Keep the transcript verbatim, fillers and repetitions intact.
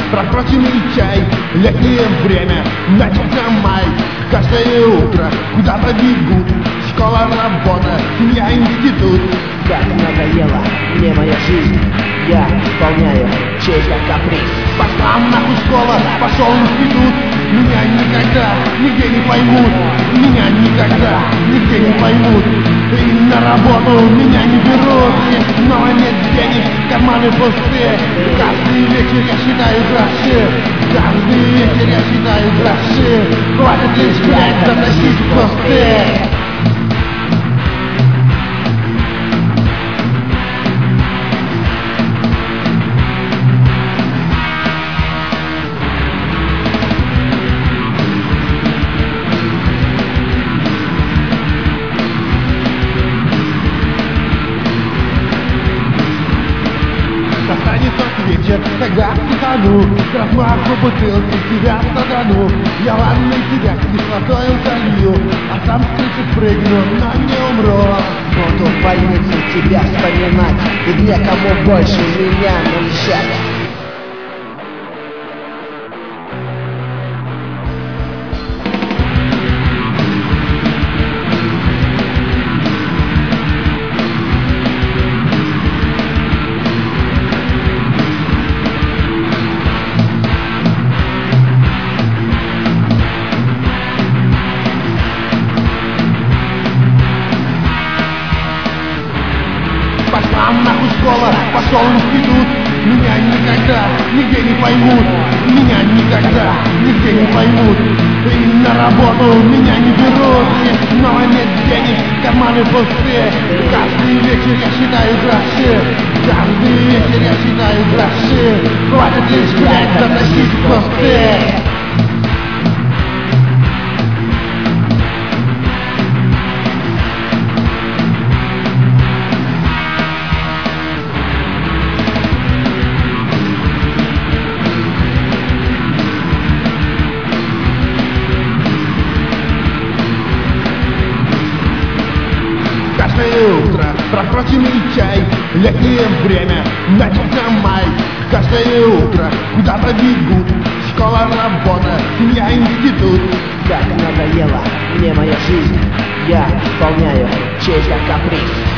просроченный чай. Летнее время, начался май. Каждое утро куда-то бегут. Школа, работа, семья, институт. Как надоела мне моя жизнь, я исполняю чей-то каприз. Пошла нахуй школа, пошел институт. Меня никогда нигде не поймут. Меня никогда нигде не поймут. И на работу меня не берут. Снова нет денег, карманы пустые. Каждый вечер я считаю гроши. Каждый вечер я считаю гроши. Хватит лишь, блядь, затащить в кусты. Вечер, когда утону, с размаху бутылки тебя садану. Я ванной тебя кислотой залью, а сам с крыши спрыгну, но не умру. Буду в больнице тебя вспоминать, ведь некому больше меня навещать. Пошла нахуй школа, пошел институт. Меня никогда нигде не поймут. Меня никогда нигде не поймут. И на работу меня не берут. И снова нет денег, карманы пустые. Каждый вечер я считаю гроши. Каждый вечер я считаю гроши. Хватит лишь, блядь, затащить в кусты. Каждое утро просроченный чай. Летнее время, начался май. Каждое утро куда-то бегут. Школа, работа, семья, институт. Как надоела мне моя жизнь, я исполняю чей-то каприз.